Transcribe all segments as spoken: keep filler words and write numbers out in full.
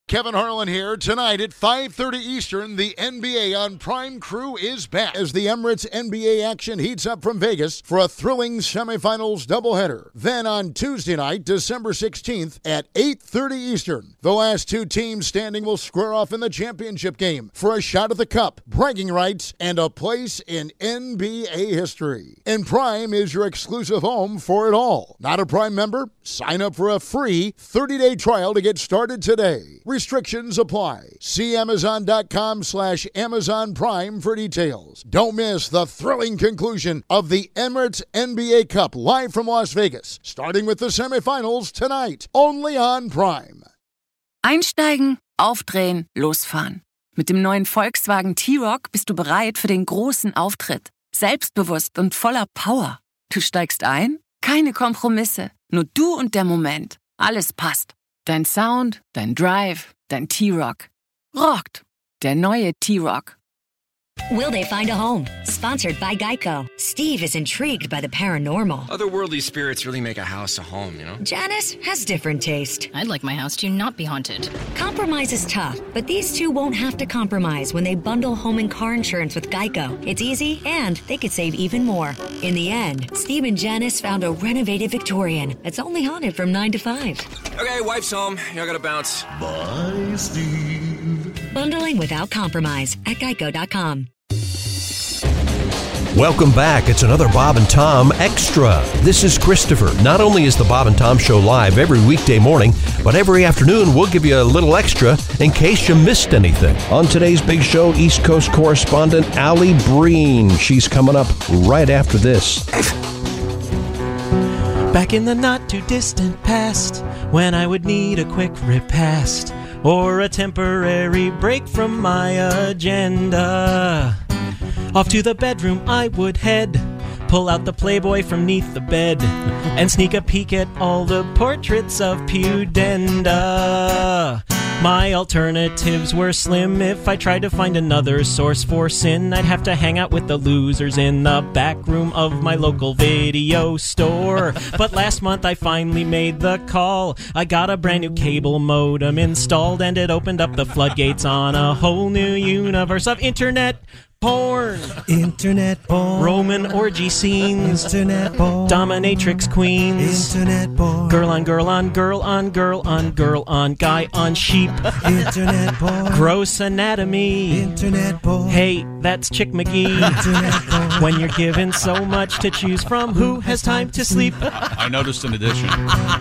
Kevin Harlan here. Tonight at five thirty Eastern, the N B A on Prime Crew is back as the Emirates N B A action heats up from Vegas for a thrilling semifinals doubleheader. Then on Tuesday night, December sixteenth at eight thirty Eastern, the last two teams standing will square off in the championship game for a shot at the cup, bragging rights, and a place in N B A history. And Prime is your exclusive home for it all. Not a Prime member? Sign up for a free thirty-day trial to get started today. Restrictions apply. See Amazon.com slash Amazon Prime for details. Don't miss the thrilling conclusion of the Emirates N B A Cup live from Las Vegas, starting with the semifinals tonight, only on Prime. Einsteigen, aufdrehen, losfahren. Mit dem neuen Volkswagen T-Roc bist du bereit für den großen Auftritt. Selbstbewusst und voller Power. Du steigst ein? Keine Kompromisse. Nur du und der Moment. Alles passt. Dein Sound, dein Drive, dein T-Roc. Rockt. Der neue T-Roc. Will they find a home? Sponsored by Geico. Steve is intrigued by the paranormal. Otherworldly spirits really make a house a home, you know? Janice has different taste. I'd like my house to not be haunted. Compromise is tough, but these two won't have to compromise when they bundle home and car insurance with Geico. It's easy, and they could save even more. In the end, Steve and Janice found a renovated Victorian that's only haunted from nine to five. Okay, wife's home. Y'all gotta bounce. Bye, Steve. Bundling without compromise at geico dot com. Welcome back. It's another Bob and Tom Extra. This is Christopher. Not only is the Bob and Tom Show live every weekday morning, but every afternoon we'll give you a little extra in case you missed anything. On today's big show, East Coast correspondent Allie Breen. She's coming up right after this. Back in the not-too-distant past, when I would need a quick repast or a temporary break from my agenda, off to the bedroom I would head, pull out the Playboy from neath the bed, and sneak a peek at all the portraits of Pudenda. My alternatives were slim. If I tried to find another source for sin, I'd have to hang out with the losers in the back room of my local video store. But last month I finally made the call. I got a brand new cable modem installed, and it opened up the floodgates on a whole new universe of internet porn. Internet porn. Roman orgy scenes. Internet porn. Dominatrix queens. Internet porn. Girl on girl on girl on girl on girl on guy on sheep. Internet porn. Gross anatomy. Internet porn. Hey, that's Chick McGee. Internet porn. When you're given so much to choose from, who has time to sleep? I noticed an addition.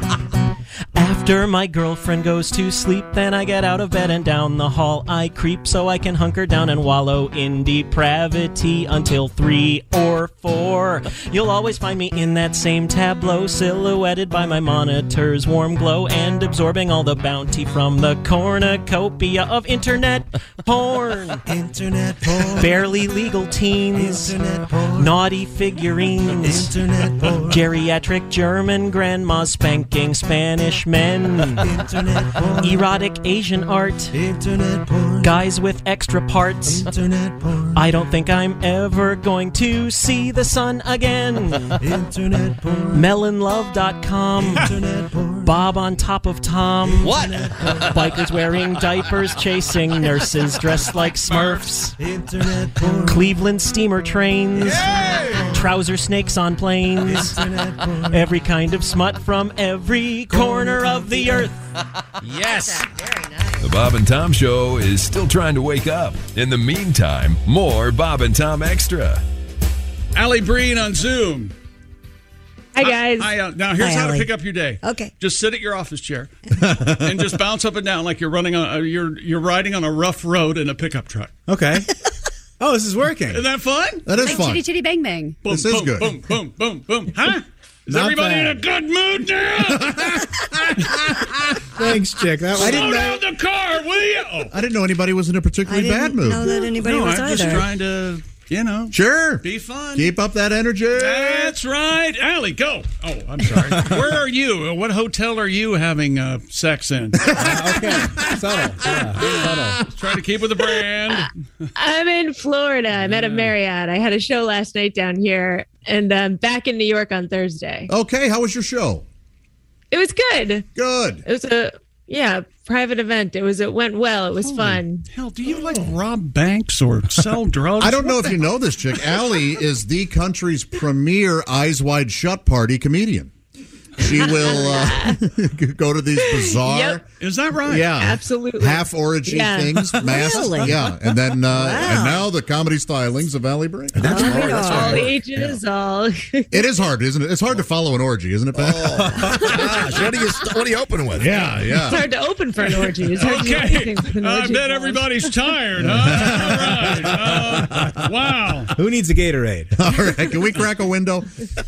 After my girlfriend goes to sleep, then I get out of bed and down the hall I creep, so I can hunker down and wallow in depravity until three or four. You'll always find me in that same tableau, silhouetted by my monitor's warm glow and absorbing all the bounty from the cornucopia of internet porn. Internet porn. Barely legal teens. Internet porn. Naughty figurines. Internet porn. Geriatric German grandmas spanking Spanish men. Internet porn. Erotic Asian art. Internet porn. Guys with extra parts. Internet porn. I don't think I'm ever going to see the sun again. Internet porn. Melonlove dot com. Internet porn. Bob on top of Tom. What? Bikers wearing diapers chasing nurses dressed like Smurfs. Internet porn. Cleveland steamer trains. Yay! Trouser snakes on planes. Internet porn. Every kind of smut from every corner of the earth. Yes. Very nice. The Bob and Tom Show is still trying to wake up. In the meantime, more Bob and Tom Extra. Allie Breen on Zoom. Hi, guys. Hi, uh, now, here's Hi, how Allie. to pick up your day. Okay. Just sit at your office chair and just bounce up and down like you're running on. Uh, you're you're riding on a rough road in a pickup truck. Okay. Oh, this is working. Isn't that fun? That is Like fun. chitty chitty bang bang. Boom, This is boom, good. Boom, boom, boom, boom. Huh? Is Not everybody bad. in a good mood now? Thanks, Chick. That was, I Slow didn't down know. the car, will you? Oh. I didn't know anybody was in a particularly bad mood. know that anybody No, was I'm either. just trying to, you know, Sure. be fun. Keep up that energy. That's right. Allie, go. Oh, I'm sorry. Where are you? What hotel are you having uh, sex in? Uh, okay. Subtle. Yeah. Subtle. Trying to keep with the brand. I'm in Florida. I'm at a Marriott. I had a show last night down here, and I'm back in New York on Thursday. Okay. How was your show? It was good. Good. It was a Yeah, private event. It was. It went well. It was Holy fun. Hell, do you like rob banks or sell drugs? I don't know What if the you know this chick. Allie is the country's premier Eyes Wide Shut party comedian. She will uh, go to these bizarre. Yep. Is that right? Yeah, absolutely. Half orgy Yeah. things, masked. Really? Yeah, and then uh, Wow. and now the comedy stylings of Allie Brink. That's all, right. That's all right. ages, all. It is hard, isn't it? It's hard to follow an orgy, isn't it, Ben? Gosh, what do you what do you open with? Yeah, yeah. It's hard to open for an orgy. It's hard to do Okay. anything with an I orgy. bet everybody's tired, huh? All right. Uh, wow. Who needs a Gatorade? All right, can we crack a window?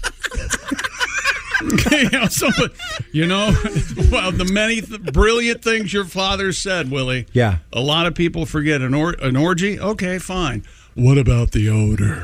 Yeah, so, you know, well, the many th- brilliant things your father said, Willie. Yeah. A lot of people forget an, or- an orgy. Okay, fine. What about the odor?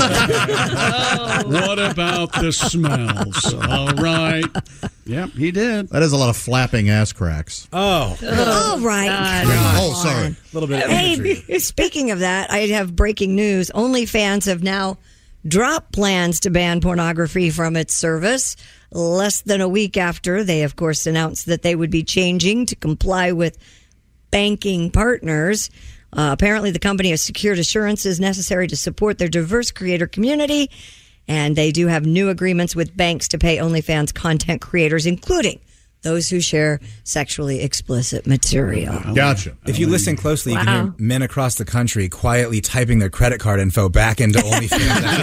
What about the smells? All right. Yep, he did. That is a lot of flapping ass cracks. Oh. All right. Yeah. Oh, sorry. A little bit of Hey, imagery. speaking of that, I have breaking news. OnlyFans have now dropped plans to ban pornography from its service. Less than a week after they, of course, announced that they would be changing to comply with banking partners. Uh, apparently, the company has secured assurances necessary to support their diverse creator community, and they do have new agreements with banks to pay OnlyFans content creators, including those who share sexually explicit material. Gotcha. If you listen closely, you Wow. can hear men across the country quietly typing their credit card info back into OnlyFans.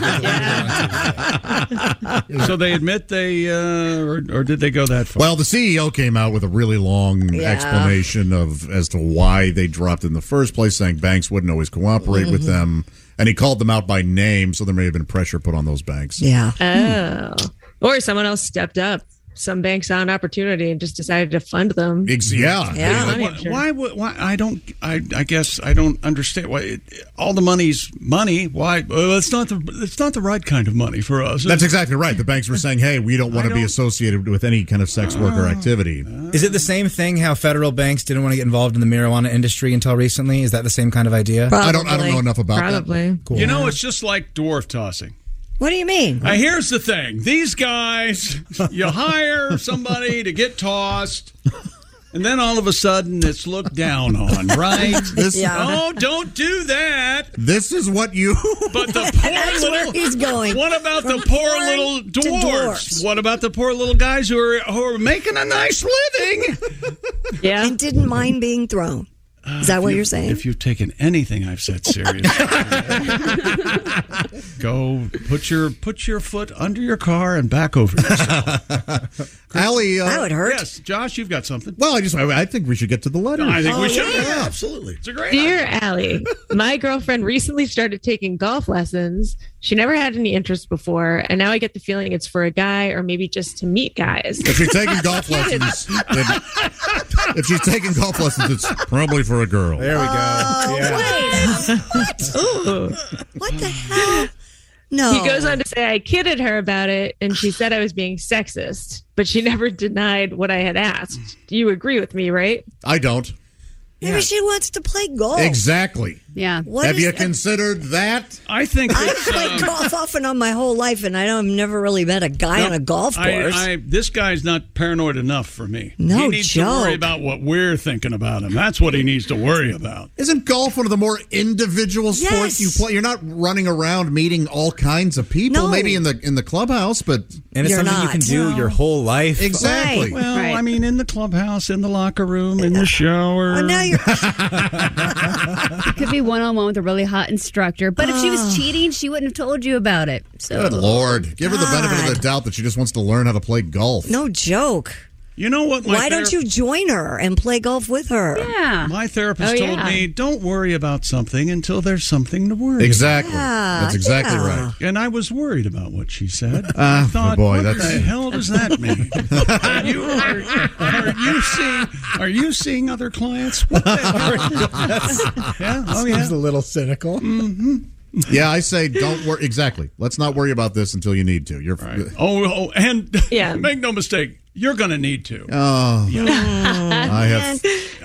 So they admit they, uh, or, or did they go that far? Well, the C E O came out with a really long Yeah. explanation of as to why they dropped it in the first place, saying banks wouldn't always cooperate Mm-hmm. with them, and he called them out by name, so there may have been pressure put on those banks. Yeah. Oh, or someone else stepped up. Some bank saw an opportunity and just decided to fund them. Ex- yeah. Yeah. Why, why, why would why I don't I I guess I don't understand why it, all the money's money. Why well, it's not the it's not the right kind of money for us. That's exactly right. The banks were saying, hey, we don't want I to be don't- associated with any kind of sex worker activity. Is it the same thing how federal banks didn't want to get involved in the marijuana industry until recently? Is that the same kind of idea? Probably. I don't I don't know enough about Probably. that. Cool. You know, it's just like dwarf tossing. What do you mean? Now, here's the thing: these guys, you hire somebody to get tossed, and then all of a sudden it's looked down on, right? This, Yeah. Oh, don't do that! this is what you... But the poor That's little where he's going. What about the From poor porn little to dwarfs? dwarfs. What about the poor little guys who are who are making a nice living? Yeah. And didn't mind being thrown. Is that what If you're you- saying? If you've taken anything I've said seriously, go put your put your foot under your car and back over yourself. Allie, uh, That would hurt. Yes, Josh, you've got something. well, I just I, I think we should get to the letter. I think Oh, we should. yeah. absolutely. It's a great Dear idea. Allie, my girlfriend recently started taking golf lessons. She never had any interest before, and now I get the feeling it's for a guy or maybe just to meet guys. If she's taking golf lessons, then, if she's taking golf lessons, it's probably for a girl. There we go. Oh, Yeah. wait. What? Ooh. What the hell? No. He goes on to say, I kidded her about it, and she said I was being sexist, but she never denied what I had asked. You agree with me, right? I don't. Maybe she wants to play golf. Exactly. Yeah. What Have is you that? considered that? I think I've it's, played uh, golf off and on my whole life, and I don't, I've never really met a guy on a golf I- course. I, this guy's not paranoid enough for me. No he needs to worry joke. about what we're thinking about him. That's what he needs to worry about. Isn't golf one of the more individual sports Yes. you play? You're not running around meeting all kinds of people. No. Maybe in the in the clubhouse, but And it's You're something you not. can do No. your whole life. exactly. Right. Well, Right. I mean, in the clubhouse, in the locker room, in the shower. Oh, now you're. It could be one on one with a really hot instructor. But if she Oh. was cheating, she wouldn't have told you about it. So Good Lord. Give her the benefit of the God. doubt that she just wants to learn how to play golf. No joke. You know what? My Why don't ther- you join her and play golf with her? yeah. My therapist Oh, told yeah. me, don't worry about something until there's something to worry Exactly. Yeah, That's exactly yeah. right. about. And I was worried about what she said. Ah, I thought, boy, what that's- the hell does that mean? are, you, are, are you seeing? Are you seeing other clients? What the hell? yeah. Oh yeah. Seems a little cynical. Yeah, I say don't worry. Exactly. Let's not worry about this until you need to. You're. Oh, oh, and Yeah. make no mistake, you're going to need to. Oh, Yeah. I have.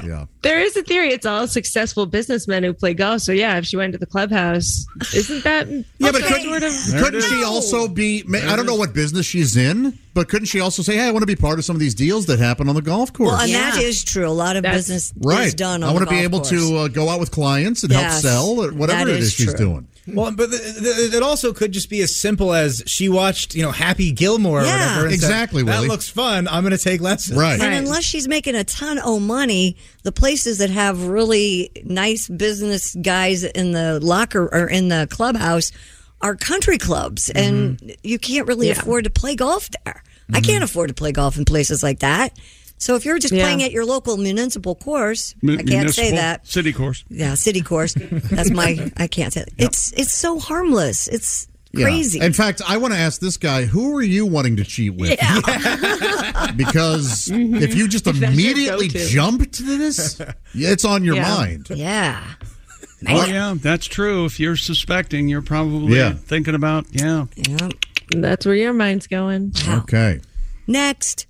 Yeah. There is a theory it's all successful businessmen who play golf. So, yeah, if she went to the clubhouse, isn't that. Yeah, but couldn't, sort of, couldn't she also be. I don't know what business she's in, but couldn't she also say, hey, I want to be part of some of these deals that happen on the golf course? Well, and Yeah. that is true. A lot of That's- business right. is done on I want the to be golf able course. to uh, go out with clients and help Yes, sell or whatever that it is is she's true. doing. Well, but th- th- it also could just be as simple as she watched, you know, Happy Gilmore or Yeah. whatever. And Exactly, said, that Willie. looks fun. I'm going to take lessons. Right. And unless she's making a ton of money, the places that have really nice business guys in the locker or in the clubhouse are country clubs, and you can't really Yeah. afford to play golf there. I can't afford to play golf in places like that. So if you're just Yeah. playing at your local municipal course, Mu- I can't say municipal that. City course. Yeah, city course. That's my. I can't say. It. It's it's so harmless. It's Yeah. crazy. In fact, I want to ask this guy, who are you wanting to cheat with? Because if you just That's your immediately go-to. jump to this, it's on your Yeah. mind. Yeah. Oh, yeah, that's true. If you're suspecting, you're probably Yeah. thinking about, yeah. Yeah. That's where your mind's going. Okay. Next.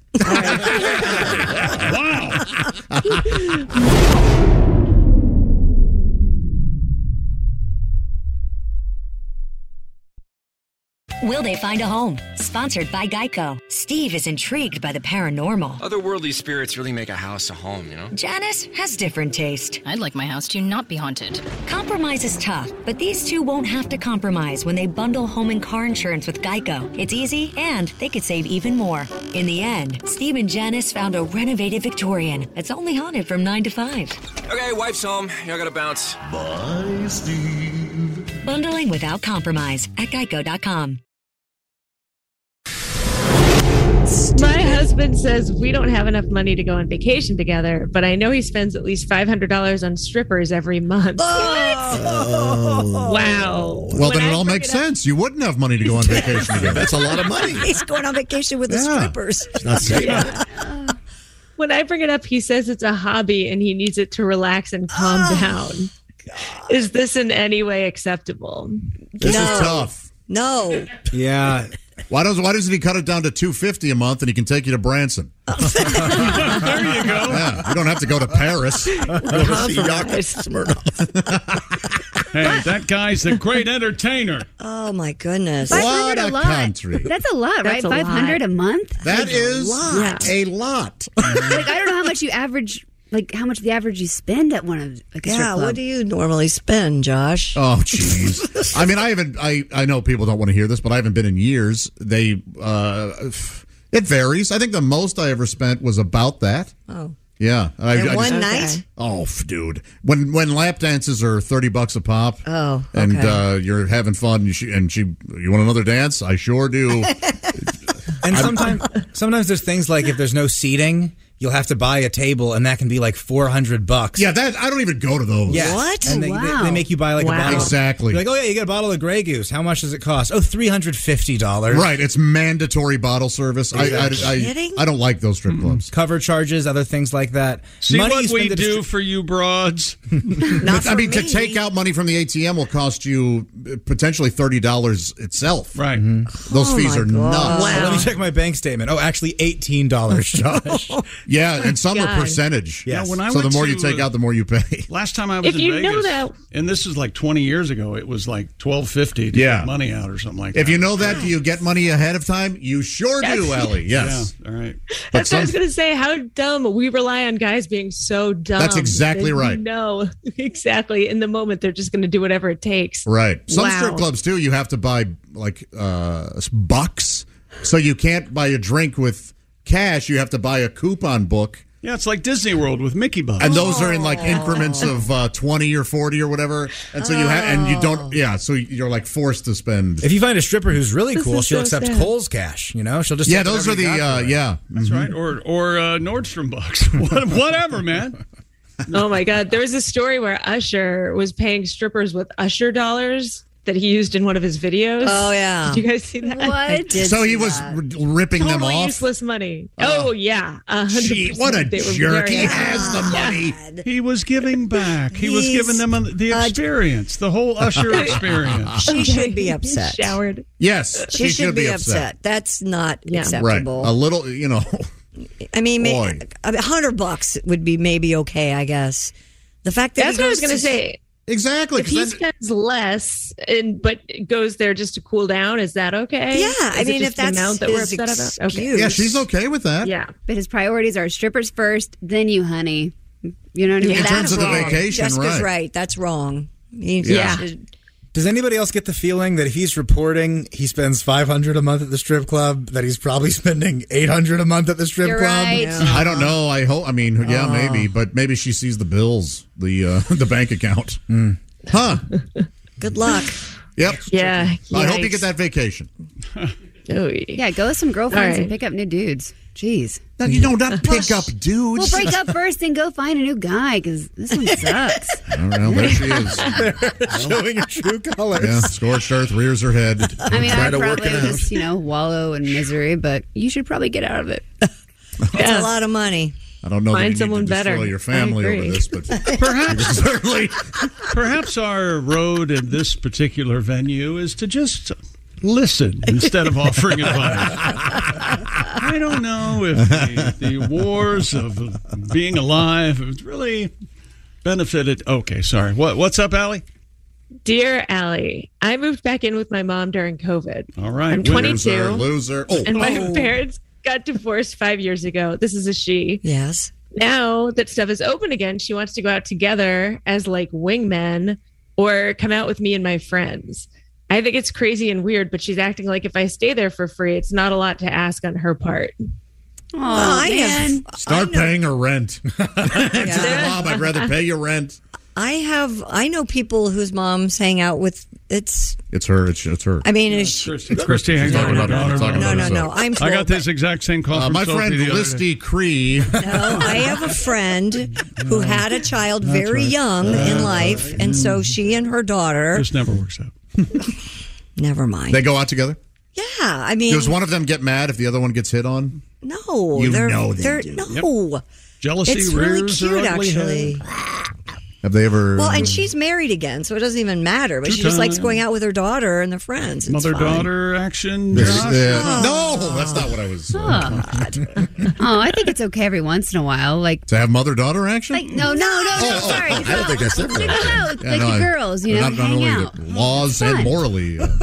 Wow. Will they find a home? Sponsored by Geico. Steve is intrigued by the paranormal. Otherworldly spirits really make a house a home, you know? Janice has different taste. I'd like my house to not be haunted. Compromise is tough, but these two won't have to compromise when they bundle home and car insurance with Geico. It's easy, and they could save even more. In the end, Steve and Janice found a renovated Victorian that's only haunted from nine to five. Okay, wife's home. Y'all gotta bounce. Bye, Steve. Bundling without compromise at geico dot com. My husband says we don't have enough money to go on vacation together, but I know he spends at least five hundred dollars on strippers every month. Oh. Wow. Well, When then it I all bring makes it up- sense. You wouldn't have money to go on vacation together. That's a lot of money. He's going on vacation with the Yeah. strippers. Not safe. When I bring it up, he says it's a hobby and he needs it to relax and calm Oh, down. Is this in any way acceptable? This No. is tough. No. Yeah. Why doesn't Why doesn't he cut it down to two fifty a month and he can take you to Branson? There you go. Yeah, you don't have to go to Paris. Hey, that guy's a great entertainer. Oh, my goodness. What five hundred a a lot. country. That's a lot, right? That's a lot. five hundred a month? That is lot. a lot. Like, I don't know how much you average, like, how much the average you spend at one of, like, a strip Yeah, club. what do you normally spend, Josh? Oh, jeez. I mean, I haven't. I I know people don't want to hear this, but I haven't been in years. They. uh It varies. I think the most I ever spent was about that. Oh. Yeah. I, And I one just- night? Oh, f- dude. When when lap dances are thirty bucks a pop. Oh, And okay. uh, you're having fun, and she, and she, you want another dance? I sure do. And sometimes, sometimes there's things like if there's no seating, you'll have to buy a table, and that can be like four hundred bucks. Yeah, that I don't even go to those. Yes. What? And they, Oh, they, wow. they make you buy like Wow. a bottle. Exactly. You're like, oh yeah, you get a bottle of Grey Goose. How much does it cost? Oh, three hundred fifty dollars. Right, it's mandatory bottle service. I, I, I, Kidding? I don't like those strip clubs. Cover charges, other things like that. See Money what you we spend at a do strip- for you broads. Not I for mean, to me. take out money from the A T M will cost you uh, potentially thirty dollars itself. Right. Those Oh, fees my are God. nuts. Wow. Let me check my bank statement. Oh, actually, eighteen dollars, Josh. Yeah, and some are God. percentage. Yes. Now, when I So the went more to, you take uh, out, the more you pay. Last time I was If in you Vegas, know that- and this is like twenty years ago, it was like twelve fifty to Yeah. get money out or something like If that. you know that, do you get money ahead of time? You sure do, Yes. Ellie. Yes. Yeah, all right. But That's what I was some- going to say. How dumb. We rely on guys being so dumb. That's exactly They right. know exactly. In the moment, they're just going to do whatever it takes. Right. Some Wow. strip clubs, too, you have to buy, like, uh, bucks. So you can't buy a drink with cash. You have to buy a coupon book. Yeah, it's like Disney World with Mickey bucks. And those are in like increments of uh, twenty or forty or whatever. And so you have, and you don't, yeah, so you're like forced to spend. If you find a stripper who's really This cool, is she'll so accept sad. Kohl's cash. You know, she'll just Yeah, take those are whatever the, you got uh, for her. yeah. That's Mhm. right. Or or uh, Nordstrom bucks. What- Whatever, man. Oh my God. There was a story where Usher was paying strippers with Usher dollars that he used in one of his videos. Oh, yeah. Did you guys see that? What? Did So he see was that. r- ripping them Totally off. useless money. Oh, yeah. a hundred Gee, percent. what a They were jerk. very He happy. has the money. He was giving back. He was He's giving them a, the a- experience, the whole Usher experience. She should be upset. Showered. Yes, She, should, be upset. That's not Yeah. Right. acceptable. A little, you know. I mean, may, Boy. a hundred bucks would be maybe okay, I guess. The fact that That's he what I was goes going to say. Exactly. If he spends less and but goes there just to cool down, is that okay? Yeah, Is I it mean, just if that's the amount that we're his upset about. Okay. excuse. Yeah, she's okay with that. Yeah, but his priorities are strippers first, then you, honey. You know what I mean? In terms That's of the wrong. vacation, Jessica's right. right. That's wrong. He- Yeah. he- Does anybody else get the feeling that if he's reporting he spends five hundred a month at the strip club, that he's probably spending eight hundred a month at the strip You're club? right. I don't know. I hope. I mean, yeah, Oh. maybe, but maybe she sees the bills, the uh, the bank account. Huh? Good luck. Yep. Yeah. I hope you Yikes. get that vacation. Oh, Yeah, go with some girlfriends All right. and pick up new dudes. Jeez. No, you know, not pick up We'll dudes. break up first and go find a new guy because this one sucks. Oh, well, there she is. Showing her true colors. Yeah, scorched earth rears her head. I mean, Try I'd to work probably it out. just, you know, wallow in misery, but you should probably get out of it. It's a lot of money. I don't know Find that you need someone to destroy better. your family I over agree. this, but Perhaps, certainly. perhaps our road in this particular venue is to just listen instead of offering advice. I don't know if the, the wars of being alive has really benefited. Okay, sorry. What What's up, Allie? Dear Allie, I moved back in with my mom during COVID. All right, I'm winner. twenty-two, Loser. Oh, and my oh. parents got divorced five years ago. This is a she. Yes. Now that stuff is open again, she wants to go out together as like wingmen or come out with me and my friends. I think it's crazy and weird, but she's acting like if I stay there for free, it's not a lot to ask on her part. Oh, I man. have. Start I know- paying her rent. Yeah. Mom, I'd rather pay your rent. I have. I know people whose moms hang out with. It's. It's her. It's, it's her. I mean, is she, Christy, Christy hang Talking on. about- talking no, about no, herself. no. I'm. I twelve, got this exact same call Uh, from my Sophie friend the other day. Listy Cree. No, I have a friend who had a child very right. young in life, and so she and her daughter. This never works out. Never mind. They go out together? Yeah, I mean, Does one of them get mad if the other one gets hit on? no, You they're, know they they're do. no. Jealousy It's really rears cute, her ugly actually. head. Have they ever? Well, and she's married again, so it doesn't even matter. But Two she just likes times. going out with her daughter and their friends. It's Mother fine. daughter action. This- Josh? uh, no, that's not what I was. Uh, Oh, I think it's okay every once in a while. Like, to have mother daughter action? like no, no, no, no. Oh, oh, sorry. I don't think that's Take ever- them out, Yeah, like no, the I- girls, you know, not, not hang only out. the laws and fun. morally. Uh,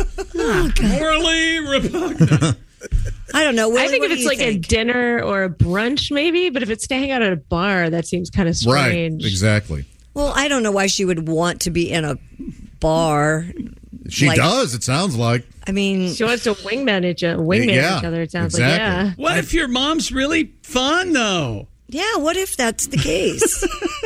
Morally repugnant. I don't know. Willie, I think what if do it's you like think? a dinner or a brunch, maybe. But if it's staying out at a bar, that seems kind of right, strange. exactly. Well, I don't know why she would want to be in a bar. She Like- does, it sounds like. I mean, She wants to wingman each, uh, wingman Yeah, each other. It sounds exactly. like yeah. What if your mom's really fun though? yeah. What if that's the case?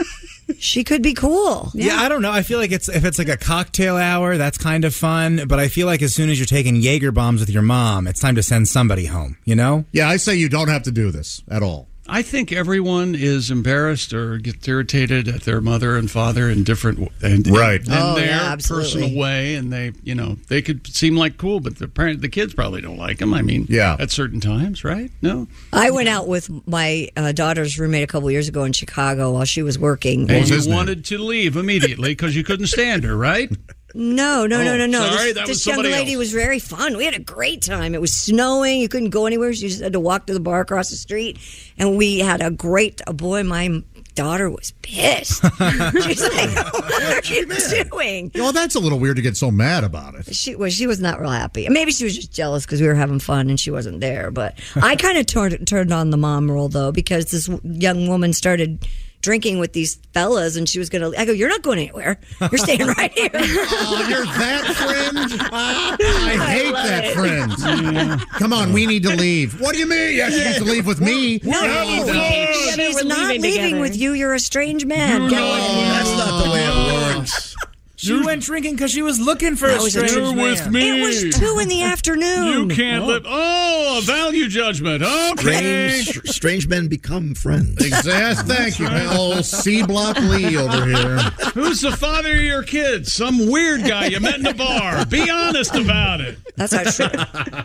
She could be cool. Yeah. I don't know. I feel like it's if it's like a cocktail hour, that's kind of fun. But I feel like as soon as you're taking Jaeger bombs with your mom, it's time to send somebody home. You know? Yeah, I say you don't have to do this at all. I think everyone is embarrassed or gets irritated at their mother and father in different and Right. in, Oh, their yeah, absolutely. personal way, and they, you know, they could seem like cool, but the parent, the kids probably don't like them. I mean, Yeah. at certain times, right? No, I went out with my uh, daughter's roommate a couple years ago in Chicago while she was working. and was you his name? wanted to leave immediately because you couldn't stand her, right? No, no, no, Oh, no, no. sorry, this that this was young somebody lady else. was very fun. We had a great time. It was snowing. You couldn't go anywhere. You just had to walk to the bar across the street. And we had a great, oh boy, my daughter was pissed. She's like, what are you doing? Well, that's a little weird to get so mad about it. She was she was not real happy. Maybe she was just jealous because we were having fun and she wasn't there. But I kind of turned turned on the mom role though because this young woman started drinking with these fellas and she was gonna. I go, you're not going anywhere. You're staying right here. Oh, you're that friend? I hate love that it. friend. Come on, we need to leave. What do you mean? Yeah, she needs to leave with me. No, having fun. she's We're not leaving leaving together. with you. You're a strange man. Get away. That's not the way it works. She went drinking because she was looking for That a was a strange You're man. with me. It was two in the afternoon. You can't live. Oh, a value judgment. Okay. Strange, strange men become friends. Exactly. Thank you. Oh, C Block Lee over here. Who's the father of your kids? Some weird guy you met in a bar. Be honest about it. That's not true.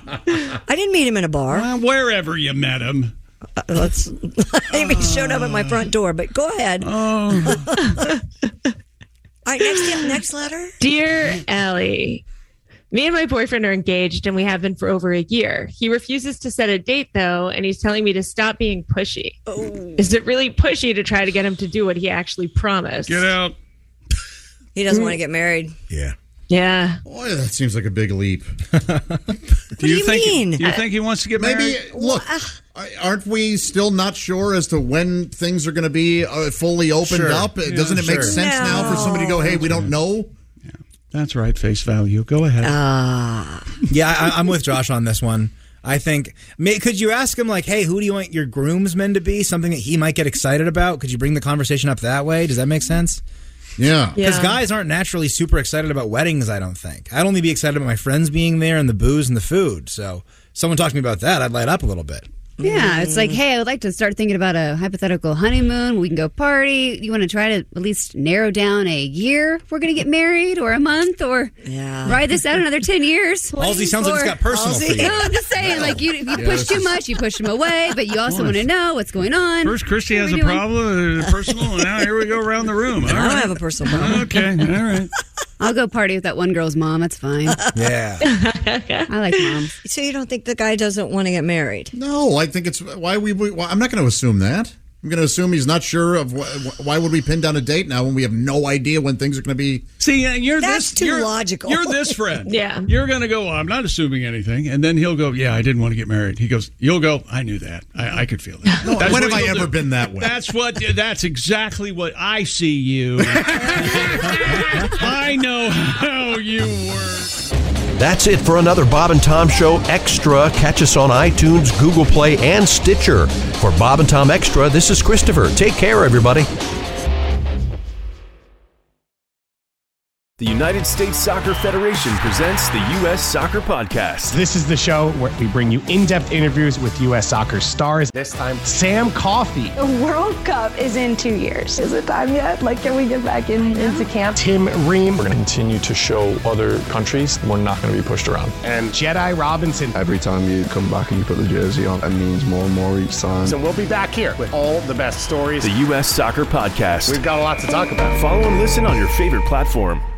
I didn't meet him in a bar. Well, wherever you met him. Uh, let's. Maybe he showed up at my front door. But go ahead. Oh. All right, next next letter. Dear Allie, Me and my boyfriend are engaged and we have been for over a year. He refuses to set a date though, and he's telling me to stop being pushy. Oh. Is it really pushy to try to get him to do what he actually promised? Get out. He doesn't want to get married. Yeah. Yeah. Boy, that seems like a big leap. do, do you you think, mean? Do you think he wants to get Maybe, married? look, aren't we still not sure as to when things are going to be uh, fully opened Sure. up? Yeah, Doesn't it make sure. sense No. now for somebody to go, hey, we don't know? That's right, face value. Go ahead. Ah. Yeah, I, I'm with Josh on this one. I think, may, could you ask him, like, hey, who do you want your groomsmen to be? Something that he might get excited about? Could you bring the conversation up that way? Does that make sense? Yeah. Because Yeah. guys aren't naturally super excited about weddings, I don't think. I'd only be excited about my friends being there and the booze and the food. So someone talk to me about that, I'd light up a little bit. Yeah, it's like, hey, I would like to start thinking about a hypothetical honeymoon. We can go party. You want to try to at least narrow down a year we're going to get married, or a month, or Yeah. ride this out another ten years? Halsey sounds like it's got personal for you. No, I'm just saying, like, you, if you Yeah, push this too is- much, you push them away, but you also want to know what's going on. First, Christy What has are a we doing? problem, uh, personal, and now here we go around the room. All I don't right. have a personal problem. Okay, all right. I'll go party with that one girl's mom. That's fine. Yeah. I like moms. So you don't think the guy doesn't want to get married? No, I think it's why we. Why, I'm not going to assume that. I'm going to assume he's not sure of wh- why would we pin down a date now when we have no idea when things are going to be. See, uh, you're That's this. too you're, logical. You're this friend. Yeah. You're going to go, well, I'm not assuming anything. And then he'll go, yeah, I didn't want to get married. He goes, you'll go, I knew that. I, I could feel that. No, That's when what have I you'll ever do. been that way? That's what. That's exactly what I see you. I know how you work. That's it for another Bob and Tom Show Extra. Catch us on iTunes, Google Play, and Stitcher. For Bob and Tom Extra, this is Christopher. Take care, everybody. The United States Soccer Federation presents the U S Soccer Podcast. This is the show where we bring you in-depth interviews with U S soccer stars. This time, Sam Coffey. The World Cup is in two years. Is it time yet? Like, can we get back in, into camp? Tim Ream. We're going to continue to show other countries we're not going to be pushed around. And Jedi Robinson. Every time you come back and you put the jersey on, it means more and more each time. So we'll be back here with all the best stories. The U S Soccer Podcast. We've got a lot to talk about. Follow and listen on your favorite platform.